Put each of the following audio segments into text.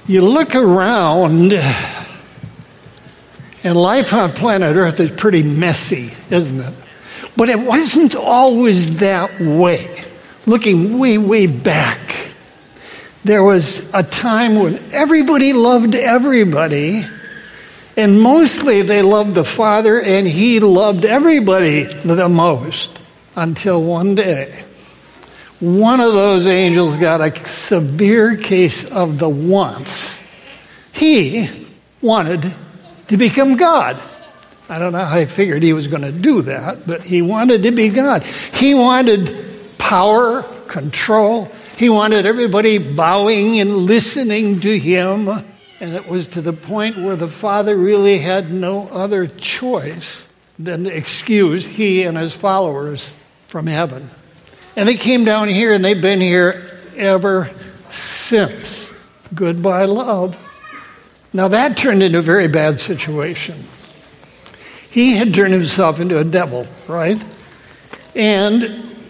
You look around, and life on planet Earth is pretty messy, isn't it? But it wasn't always that way. Looking way, way back, there was a time when everybody loved everybody, and mostly they loved the Father, and He loved everybody the most, until one day, one of those angels got a severe case of the wants. He wanted to become God. I don't know how he figured he was going to do that, but he wanted to be God. He wanted power, control. He wanted everybody bowing and listening to him. And it was to the point where the Father really had no other choice than to excuse he and his followers from heaven. And they came down here, and they've been here ever since. Goodbye, love. Now that turned into a very bad situation. He had turned himself into a devil, right? And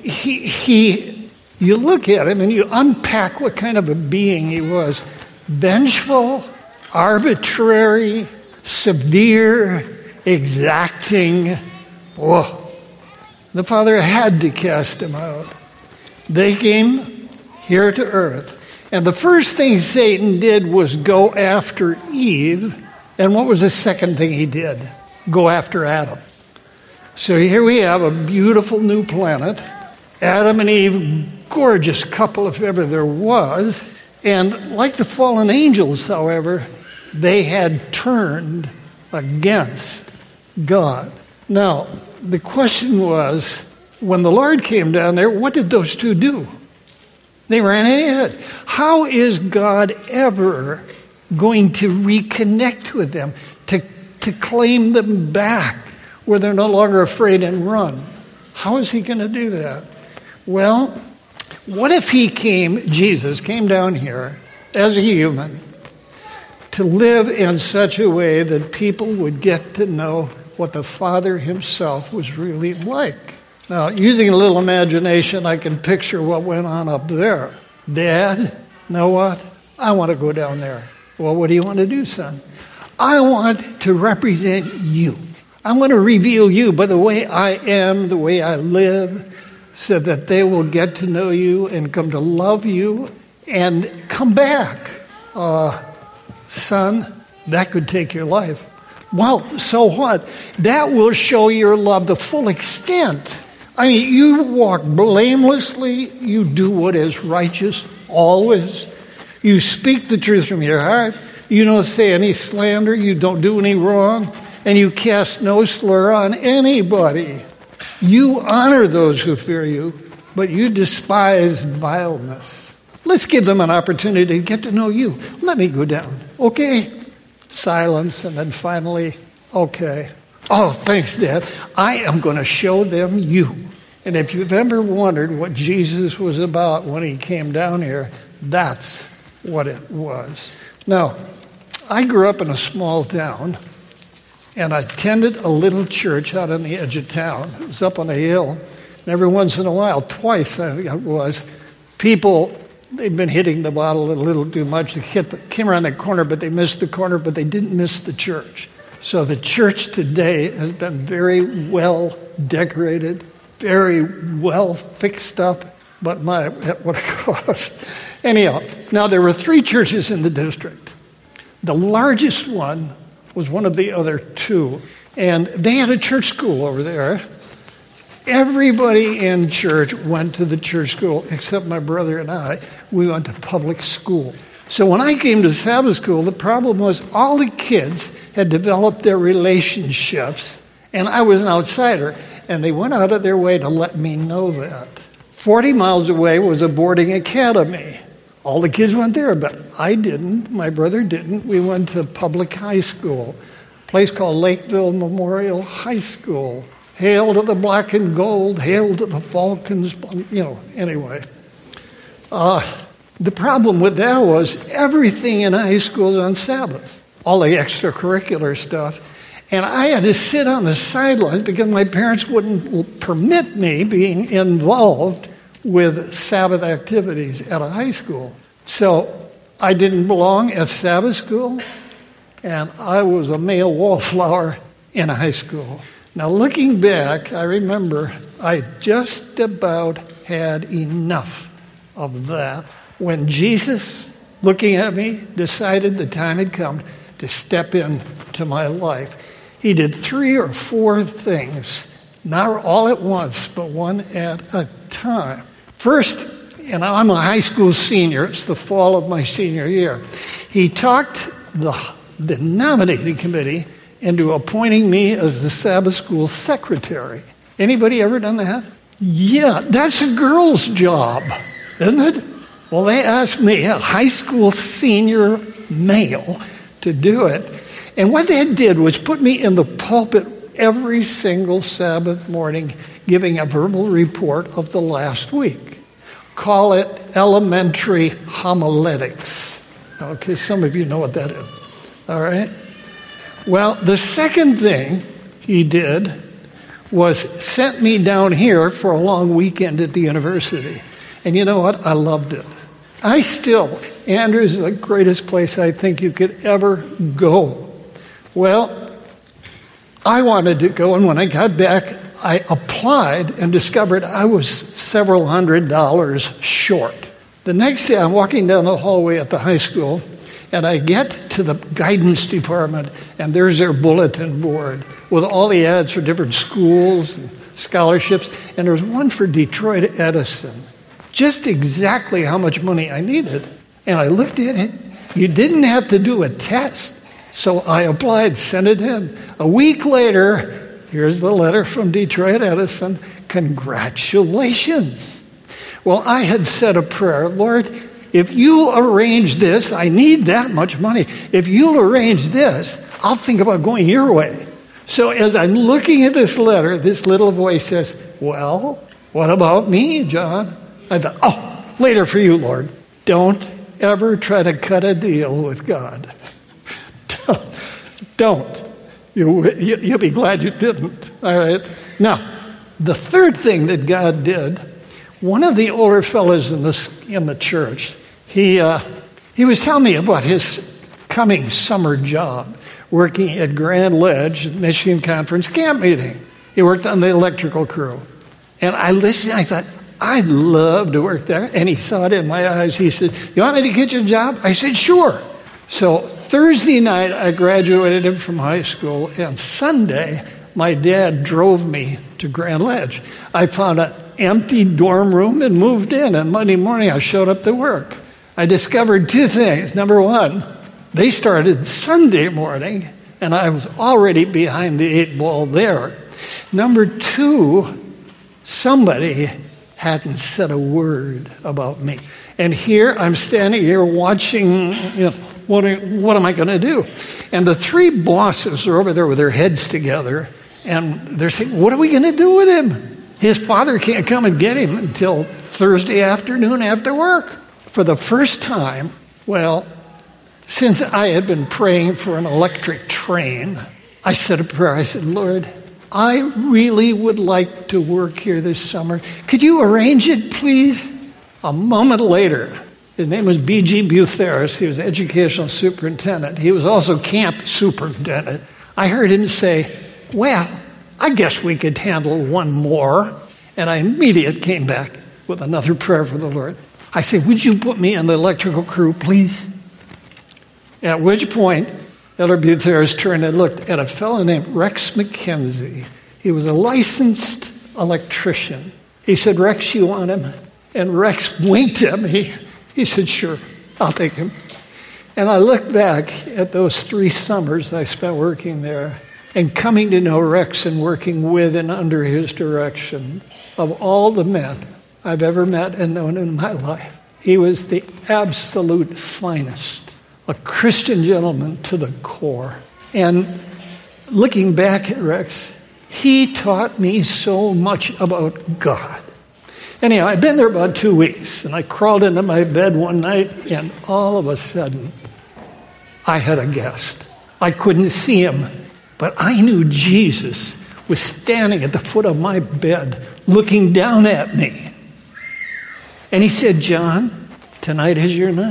you look at him and you unpack what kind of a being he was. Vengeful, arbitrary, severe, exacting. Whoa. The Father had to cast him out. They came here to earth. And the first thing Satan did was go after Eve. And what was the second thing he did? Go after Adam. So here we have a beautiful new planet. Adam and Eve, gorgeous couple if ever there was. And like the fallen angels, however, they had turned against God. Now, the question was, when the Lord came down there, what did those two do? They ran ahead. How is God ever going to reconnect with them, to claim them back where they're no longer afraid and run? How is he going to do that? Well, what if Jesus came down here as a human to live in such a way that people would get to know what the Father himself was really like? Now, using a little imagination, I can picture what went on up there. Dad, know what? I want to go down there. Well, what do you want to do, son? I want to represent you. I want to reveal you by the way I am, the way I live, so that they will get to know you and come to love you and come back. Son, that could take your life. Well, so what? That will show your love the full extent. I mean, you walk blamelessly. You do what is righteous always. You speak the truth from your heart. You don't say any slander. You don't do any wrong. And you cast no slur on anybody. You honor those who fear you, but you despise vileness. Let's give them an opportunity to get to know you. Let me go down. Okay? Silence, and then finally, okay. Oh, thanks, Dad. I am going to show them you. And if you've ever wondered what Jesus was about when he came down here, that's what it was. Now, I grew up in a small town, and I attended a little church out on the edge of town. It was up on a hill. And every once in a while, twice I think it was, people, they'd been hitting the bottle a little too much. They came around the corner, but they missed the corner, but they didn't miss the church. So the church today has been very well decorated, very well fixed up, but at what a cost. Anyhow, now there were 3 churches in the district. The largest one was one of the other 2, and they had a church school over there. Everybody in church went to the church school except my brother and I. We went to public school. So when I came to Sabbath school, the problem was all the kids had developed their relationships, and I was an outsider, and they went out of their way to let me know that. 40 miles away was a boarding academy. All the kids went there, but I didn't. My brother didn't. We went to public high school, a place called Lakeville Memorial High School. Hail to the black and gold, hail to the falcons, anyway. The problem with that was everything in high school was on Sabbath, all the extracurricular stuff. And I had to sit on the sidelines because my parents wouldn't permit me being involved with Sabbath activities at a high school. So I didn't belong at Sabbath school, and I was a male wallflower in high school. Now, looking back, I remember I just about had enough of that when Jesus, looking at me, decided the time had come to step into my life. He did 3 or 4 things, not all at once, but one at a time. First, and I'm a high school senior, it's the fall of my senior year, he talked the nominating committee into appointing me as the Sabbath school secretary. Anybody ever done that? Yeah, that's a girl's job, isn't it? Well, they asked me, a high school senior male, to do it. And what they did was put me in the pulpit every single Sabbath morning giving a verbal report of the last week. Call it elementary homiletics. Okay, some of you know what that is. All right? Well, the second thing he did was sent me down here for a long weekend at the university. And you know what? I loved it. Andrews is the greatest place I think you could ever go. Well, I wanted to go, and when I got back, I applied and discovered I was several $100s short. The next day, I'm walking down the hallway at the high school, and I get to the guidance department, and there's their bulletin board with all the ads for different schools and scholarships, and there's one for Detroit Edison. Just exactly how much money I needed. And I looked at it. You didn't have to do a test. So I applied, sent it in. A week later, here's the letter from Detroit Edison. Congratulations. Well, I had said a prayer. Lord, if you arrange this, I need that much money. If you'll arrange this, I'll think about going your way. So as I'm looking at this letter, this little voice says, well, what about me, John? I thought, later for you, Lord. Don't ever try to cut a deal with God. Don't. You'll be glad you didn't. All right. Now, the third thing that God did, one of the older fellows in the church, he was telling me about his coming summer job, working at Grand Ledge, Michigan Conference camp meeting. He worked on the electrical crew. And I listened, I thought, I'd love to work there. And he saw it in my eyes. He said, you want me to get you a job? I said, sure. So Thursday night, I graduated from high school. And Sunday, my dad drove me to Grand Ledge. I found an empty dorm room and moved in. And Monday morning, I showed up to work. I discovered 2 things. Number one, they started Sunday morning, and I was already behind the 8 ball there. Number 2, somebody hadn't said a word about me. And here, I'm standing here watching, what am I going to do? And the 3 bosses are over there with their heads together, and they're saying, what are we going to do with him? His father can't come and get him until Thursday afternoon after work. For the first time, since I had been praying for an electric train, I said a prayer. I said, Lord, I really would like to work here this summer. Could you arrange it, please? A moment later, his name was B.G. Butheris. He was educational superintendent. He was also camp superintendent. I heard him say, well, I guess we could handle one more. And I immediately came back with another prayer for the Lord. I said, would you put me in the electrical crew, please? At which point, Elder Butheris turned and looked at a fellow named Rex McKenzie. He was a licensed electrician. He said, Rex, you want him? And Rex winked at me. He said, sure, I'll take him. And I looked back at those 3 summers I spent working there and coming to know Rex and working with and under his direction. Of all the men I've ever met and known in my life, he was the absolute finest. A Christian gentleman to the core. And looking back at Rex, he taught me so much about God. Anyhow, I'd been there about 2 weeks, and I crawled into my bed one night, and all of a sudden, I had a guest. I couldn't see him, but I knew Jesus was standing at the foot of my bed, looking down at me. And he said, John, tonight is your night.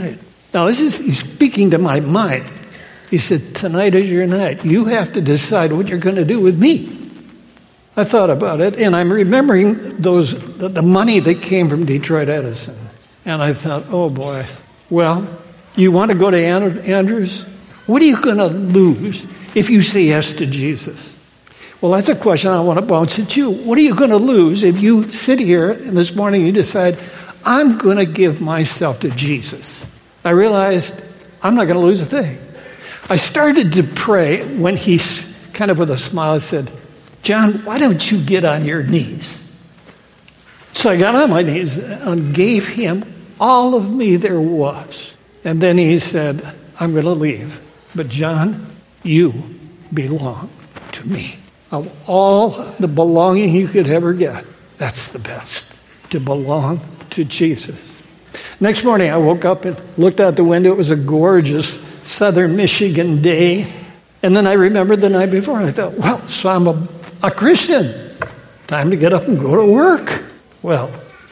Now, he's speaking to my mind. He said, tonight is your night. You have to decide what you're going to do with me. I thought about it, and I'm remembering the money that came from Detroit Edison. And I thought, oh boy, well, you want to go to Andrews? What are you going to lose if you say yes to Jesus? Well, that's a question I want to bounce at you. What are you going to lose if you sit here and this morning you decide, I'm going to give myself to Jesus? I realized I'm not going to lose a thing. I started to pray when he kind of with a smile said, John, why don't you get on your knees? So I got on my knees and gave him all of me there was. And then he said, I'm going to leave. But John, you belong to me. Of all the belonging you could ever get, that's the best, to belong to Jesus. Next morning, I woke up and looked out the window. It was a gorgeous southern Michigan day. And then I remembered the night before, and I thought, well, so I'm a Christian. Time to get up and go to work. Well,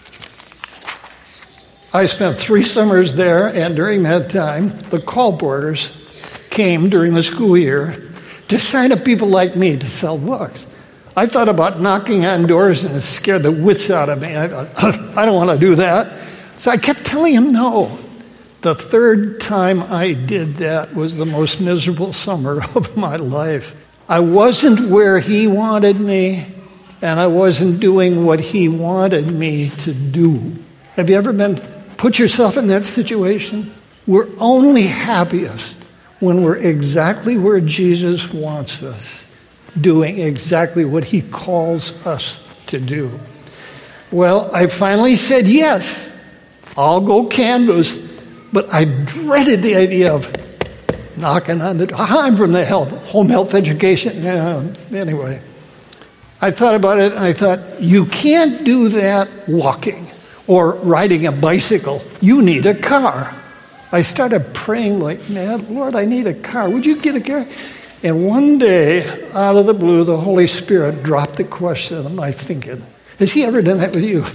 I spent 3 summers there, and during that time, the call boarders came during the school year to sign up people like me to sell books. I thought about knocking on doors, and it scared the wits out of me. I thought, I don't want to do that. So I kept telling him no. The 3rd time I did that was the most miserable summer of my life. I wasn't where he wanted me, and I wasn't doing what he wanted me to do. Have you ever put yourself in that situation? We're only happiest when we're exactly where Jesus wants us, doing exactly what he calls us to do. Well, I finally said yes. I'll go canvas, but I dreaded the idea of knocking on the door. I'm from the home health education. Anyway, I thought about it, and I thought, you can't do that walking or riding a bicycle. You need a car. I started praying like mad, Lord, I need a car. Would you get a car? And one day, out of the blue, the Holy Spirit dropped the question in my thinking. Has he ever done that with you?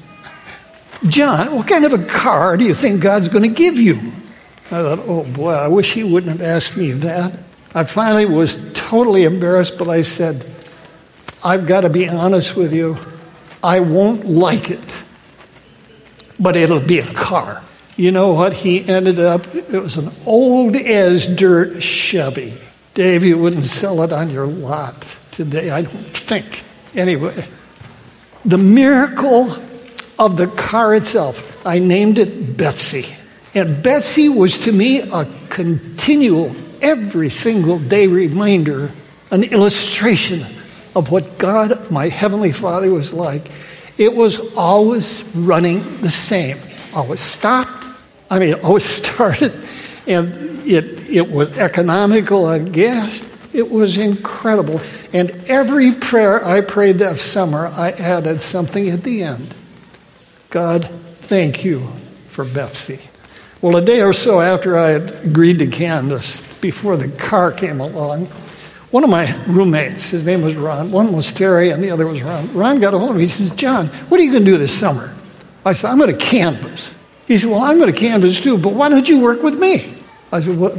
John, what kind of a car do you think God's going to give you? I thought, oh boy, I wish he wouldn't have asked me that. I finally was totally embarrassed, but I said, I've got to be honest with you. I won't like it, but it'll be a car. You know what? He ended up, it was an old as dirt Chevy. Dave, you wouldn't sell it on your lot today, I don't think. Anyway, the miracle of the car itself, I named it Betsy. And Betsy was to me a continual, every single day reminder, an illustration of what God, my Heavenly Father, was like. It was always running the same. Always stopped. Always started. And it was economical on gas. It was incredible. And every prayer I prayed that summer, I added something at the end. God, thank you for Betsy. Well, a day or so after I had agreed to canvass, before the car came along, one of my roommates, his name was Ron, one was Terry and the other was Ron. Ron got a hold of me. He says, John, what are you going to do this summer? I said, I'm going to canvass. He said, well, I'm going to canvass too, but why don't you work with me? I said, what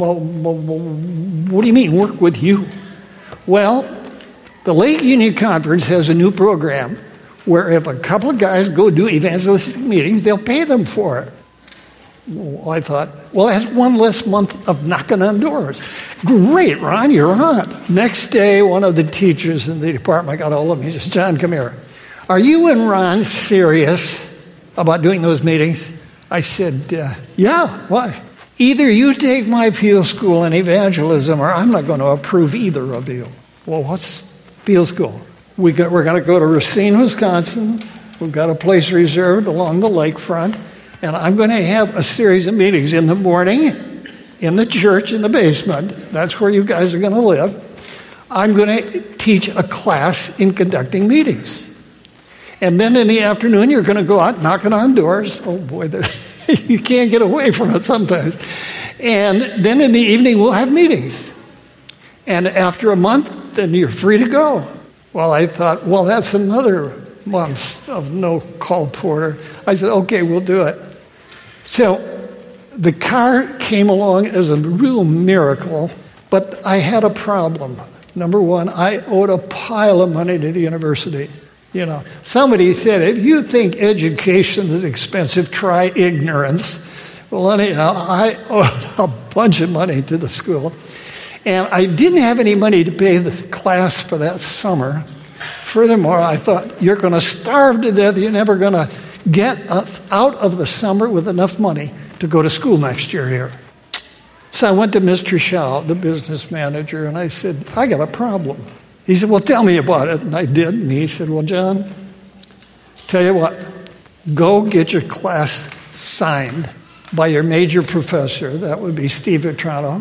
do you mean, work with you? Well, the Lake Union Conference has a new program where if a couple of guys go do evangelistic meetings, they'll pay them for it. Well, I thought, well, that's one less month of knocking on doors. Great, Ron, you're on. Next day, one of the teachers in the department got a hold of me. He says, John, come here. Are you and Ron serious about doing those meetings? I said, yeah, why? Either you take my field school in evangelism or I'm not going to approve either of you. Well, what's field school? We're going to go to Racine, Wisconsin. We've got a place reserved along the lakefront. And I'm going to have a series of meetings in the morning, in the church, in the basement. That's where you guys are going to live. I'm going to teach a class in conducting meetings. And then in the afternoon, you're going to go out knocking on doors. Oh, boy, you can't get away from it sometimes. And then in the evening, we'll have meetings. And after a month, then you're free to go. Well, I thought, well, that's another month of no call porter. I said, okay, we'll do it. So The car came along as a real miracle, but I had a problem. Number one, I owed a pile of money to the university. Somebody said, if you think education is expensive, try ignorance. Well, anyhow, I owed a bunch of money to the school. And I didn't have any money to pay the class for that summer. Furthermore, I thought, you're going to starve to death. You're never going to get out of the summer with enough money to go to school next year here. So I went to Mr. Shaw, the business manager, and I said, I got a problem. He said, well, tell me about it. And I did. And he said, well, John, tell you what, go get your class signed by your major professor. That would be Steve Vitrano.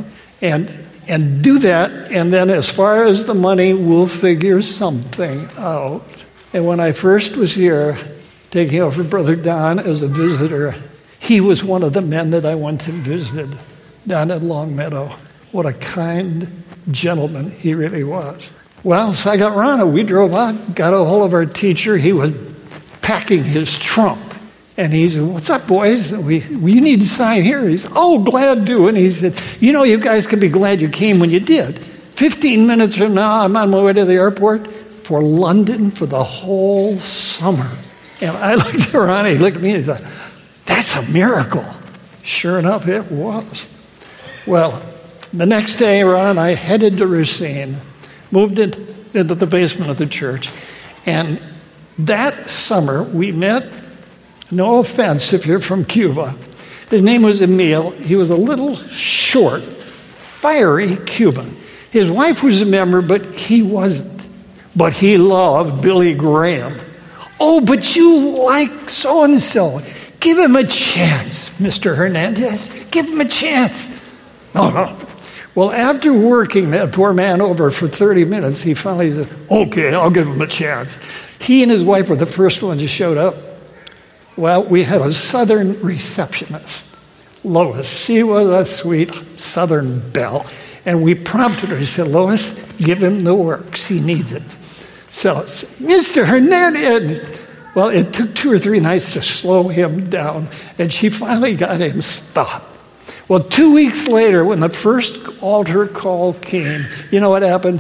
And do that, and then as far as the money, we'll figure something out. And when I first was here, taking over Brother Don as a visitor, he was one of the men that I went and visited down at Long Meadow. What a kind gentleman he really was. Well, so I got Rana. We drove out, got a hold of our teacher. He was packing his trunk. And he said, what's up, boys? You need to sign here. He said, oh, glad to. And he said, you guys can be glad you came when you did. 15 minutes from now, I'm on my way to the airport for London for the whole summer. And I looked around, he looked at me, and he thought, that's a miracle. Sure enough, it was. Well, the next day, Ron and I headed to Racine, moved into the basement of the church. And that summer, we met. No offense if you're from Cuba. His name was Emil. He was a little short, fiery Cuban. His wife was a member, but he wasn't. But he loved Billy Graham. Oh, but you like so-and-so. Give him a chance, Mr. Hernandez. Give him a chance. No. Well, after working that poor man over for 30 minutes, he finally said, okay, I'll give him a chance. He and his wife were the first ones who showed up. Well, we had a Southern receptionist, Lois. She was a sweet Southern belle. And we prompted her. He said, Lois, give him the works. He needs it. So, Mr. Hernandez. Well, it took 2 or 3 nights to slow him down. And she finally got him stopped. Well, 2 weeks later, when the first altar call came, you know what happened?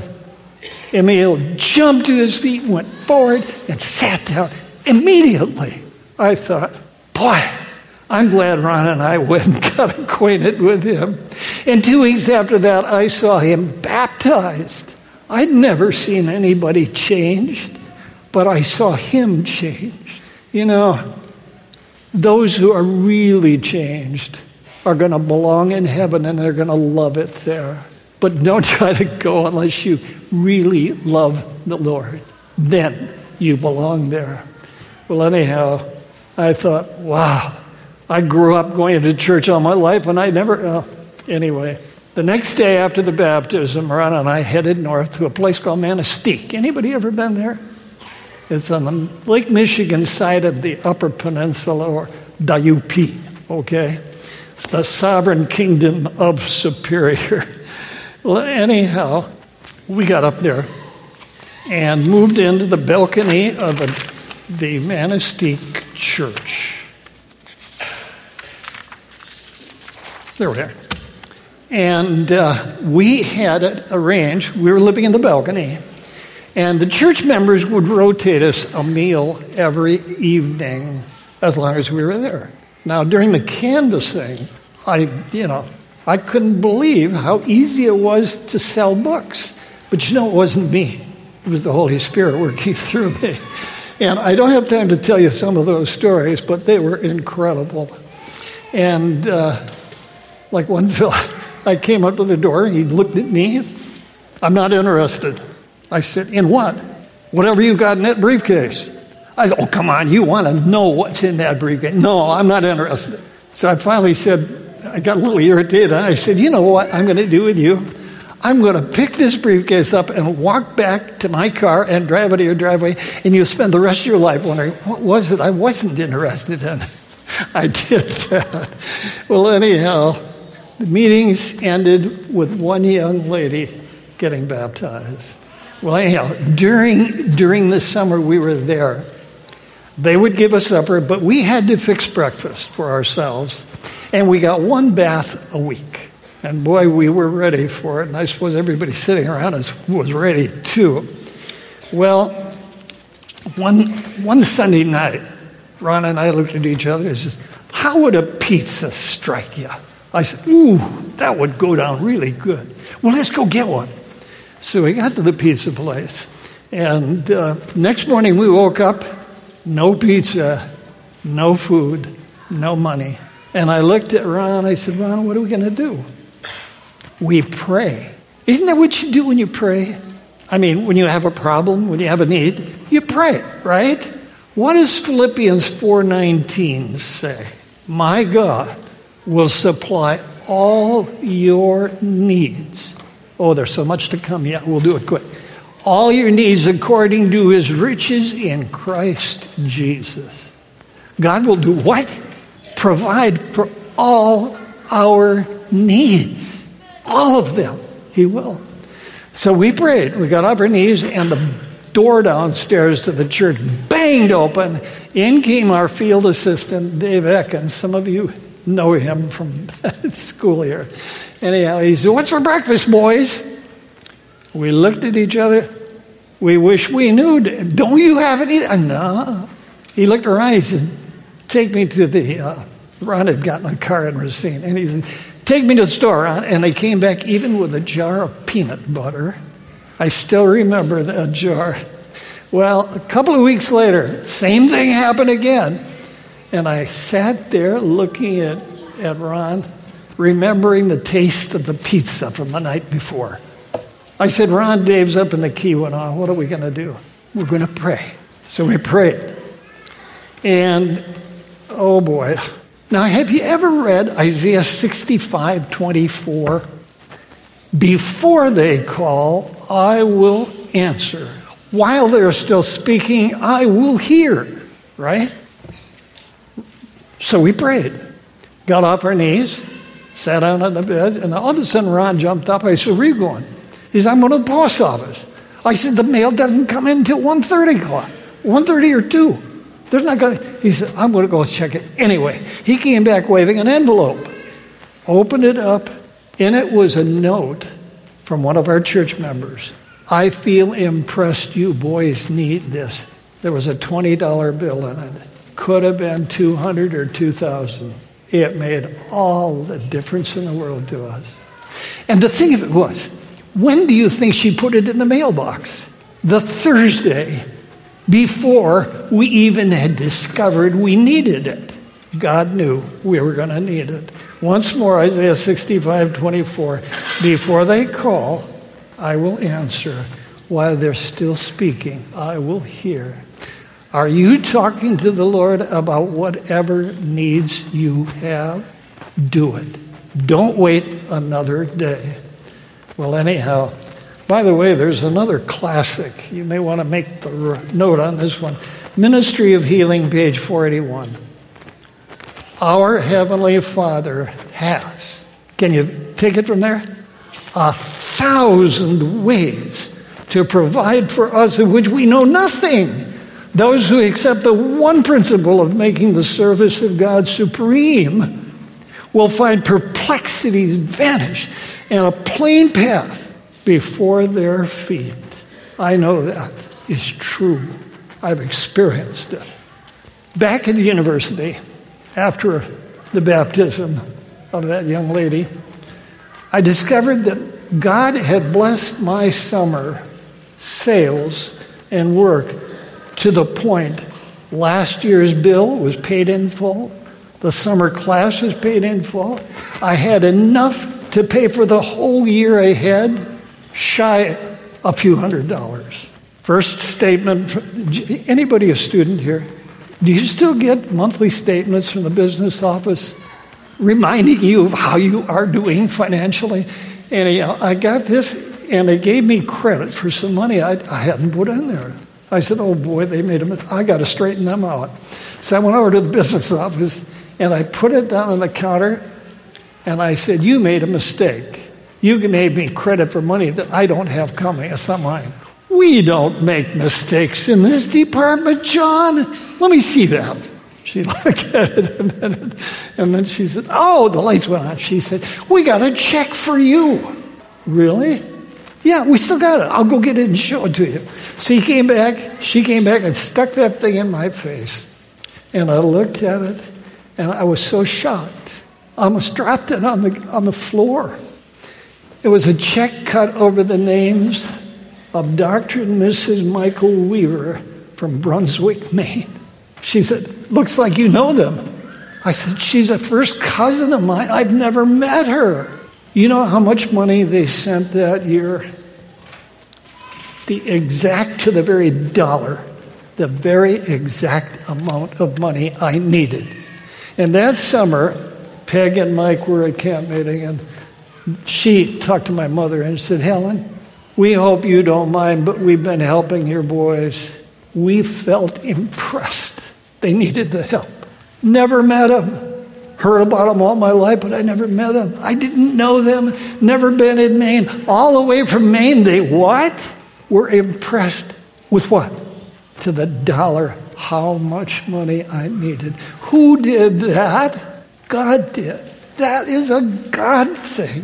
Emil jumped to his feet, went forward, and sat down immediately. I thought, boy, I'm glad Ron and I went and got acquainted with him. And 2 weeks after that, I saw him baptized. I'd never seen anybody changed, but I saw him changed. Those who are really changed are going to belong in heaven and they're going to love it there. But don't try to go unless you really love the Lord. Then you belong there. Well, anyhow, I thought, wow, I grew up going to church all my life and I never, anyway. The next day after the baptism, Ron and I headed north to a place called Manistee. Anybody ever been there? It's on the Lake Michigan side of the Upper Peninsula, or the UP, okay? It's the sovereign kingdom of Superior. Well, anyhow, we got up there and moved into the balcony of the Manistee Church. There we are. And we had it arranged. We were living in the balcony. And the church members would rotate us a meal every evening as long as we were there. Now, during the canvassing, I couldn't believe how easy it was to sell books. But it wasn't me. It was the Holy Spirit working through me. And I don't have time to tell you some of those stories, but they were incredible. And like one fella, I came up to the door, he looked at me. I'm not interested. I said, in what? Whatever you got in that briefcase. I said, oh, come on, you want to know what's in that briefcase. No, I'm not interested. So I finally said, I got a little irritated. I said, you know what I'm going to do with you? I'm going to pick this briefcase up and walk back to my car and drive it to your driveway, and you'll spend the rest of your life wondering, what was it I wasn't interested in? I did that. Well, anyhow, the meetings ended with one young lady getting baptized. Well, anyhow, during the summer we were there, They would give us supper, but we had to fix breakfast for ourselves. And we got one bath a week. And boy, we were ready for it. And I suppose everybody sitting around us was ready too. Well, one Sunday night, Ron and I looked at each other and said, how would a pizza strike you? I said, ooh, that would go down really good. Well, let's go get one. So we got to the pizza place. And next morning we woke up, no pizza, no food, no money. And I looked at Ron, I said, Ron, what are we going to do? We pray. Isn't that what you do when you pray? I mean, when you have a problem, when you have a need, you pray, right? What does Philippians 4:19 say? My God will supply all your needs. Oh, there's so much to come. Yeah, we'll do it quick. All your needs according to his riches in Christ Jesus. God will do what? Provide for all our needs. All of them. He will. So we prayed. We got off our knees, and the door downstairs to the church banged open. In came our field assistant, Dave Eckens. Some of you know him from school here. Anyhow, he said, what's for breakfast, boys? We looked at each other. We wish we knew. Don't you have any? No. He looked around. He said, take me to the, Ron had gotten a car in Racine. And he said, take me to the store, Ron. And they came back even with a jar of peanut butter. I still remember that jar. Well, a couple of weeks later, same thing happened again. And I sat there looking at Ron, remembering the taste of the pizza from the night before. I said, Ron, Dave's up and the key went on. What are we going to do? We're going to pray. So we prayed. And, oh boy. Now, have you ever read Isaiah 65:24? Before they call, I will answer. While they're still speaking, I will hear. Right? So we prayed. Got off our knees, sat down on the bed, and all of a sudden Ron jumped up. I said, where are you going? He said, I'm going to the post office. I said, the mail doesn't come in until 1:30 o'clock. 1:30 or 2. There's not going to... He said, I'm going to go check it. Anyway, he came back waving an envelope. Opened it up. In it was a note from one of our church members. I feel impressed you boys need this. There was a $20 bill in it. Could have been $200 or $2,000. It made all the difference in the world to us. And the thing of it was, when do you think she put it in the mailbox? The Thursday before we even had discovered we needed it. God knew we were going to need it. Once more, Isaiah 65:24. Before they call, I will answer. While they're still speaking, I will hear. Are you talking to the Lord about whatever needs you have? Do it. Don't wait another day. Well, anyhow, by the way, there's another classic. You may want to make the note on this one. Ministry of Healing, page 481. Our Heavenly Father has, can you take it from there? 1,000 ways to provide for us of which we know nothing. Those who accept the one principle of making the service of God supreme will find perplexities vanish and a plain path before their feet. I know that is true. I've experienced it. Back at the university, after the baptism of that young lady, I discovered that God had blessed my summer sales and work to the point last year's bill was paid in full. The summer class was paid in full. I had enough to pay for the whole year ahead, shy a few $100s. First statement, anybody a student here? Do you still get monthly statements from the business office reminding you of how you are doing financially? Anyhow, I got this, and they gave me credit for some money I hadn't put in there. I said, oh boy, they made a mistake. I got to straighten them out. So I went over to the business office, and I put it down on the counter, and I said, you made a mistake. You made me credit for money that I don't have coming. It's not mine. We don't make mistakes in this department, John. Let me see that. She looked at it and then she said, oh, the lights went on. She said, we got a check for you. Really? Yeah, we still got it. I'll go get it and show it to you. So she came back and stuck that thing in my face. And I looked at it, and I was so shocked. I almost dropped it on the floor. It was a check cut over the names of Dr. and Mrs. Michael Weaver from Brunswick, Maine. She said, looks like you know them. I said, she's a first cousin of mine. I've never met her. You know how much money they sent that year? To the very dollar, the very exact amount of money I needed. And that summer, Peg and Mike were at camp meeting, and she talked to my mother and said, Helen, we hope you don't mind, but we've been helping your boys. We felt impressed. They needed the help. Never met them. Heard about them all my life, but I never met them. I didn't know them. Never been in Maine. All the way from Maine, they what? Were impressed with what? To the dollar, how much money I needed. Who did that? God did. That is a God thing.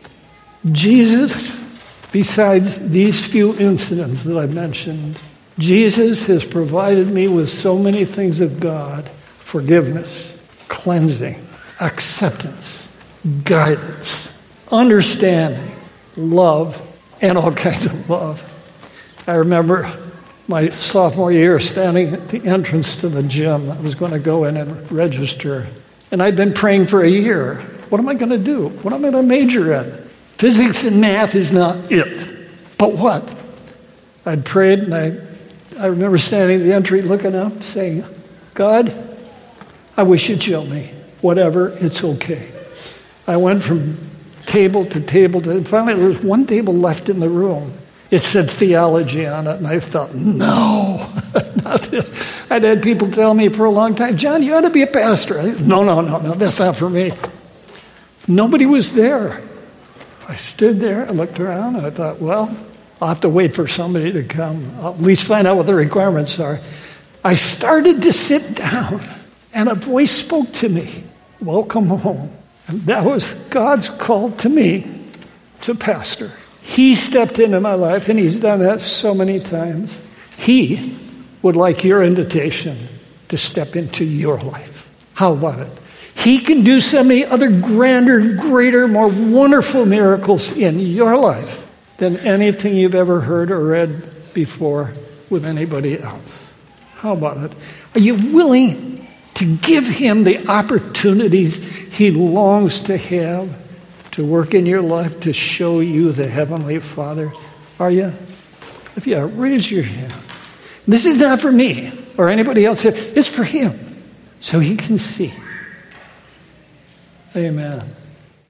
Jesus, besides these few incidents that I mentioned, Jesus has provided me with so many things of God: forgiveness, cleansing, acceptance, guidance, understanding, love, and all kinds of love. I remember my sophomore year standing at the entrance to the gym. I was going to go in and register. And I'd been praying for a year. What am I going to do? What am I going to major in? Physics and math is not it. But what? I'd prayed, and I remember standing at the entry looking up saying, God, I wish you'd show me. Whatever, it's okay. I went from table to table and finally there was one table left in the room. It said theology on it, and I thought, no, not this. I'd had people tell me for a long time, John, you ought to be a pastor. No, that's not for me. Nobody was there. I stood there, I looked around, and I thought, well, I'll have to wait for somebody to come. I'll at least find out what the requirements are. I started to sit down, and a voice spoke to me, welcome home. And that was God's call to me to pastor. He stepped into my life, and he's done that so many times. He would like your invitation to step into your life. How about it? He can do so many other grander, greater, more wonderful miracles in your life than anything you've ever heard or read before with anybody else. How about it? Are you willing to give him the opportunities he longs to have to work in your life to show you the Heavenly Father? Are you? If you are, raise your hand. This is not for me or anybody else here. It's for him so he can see. Amen.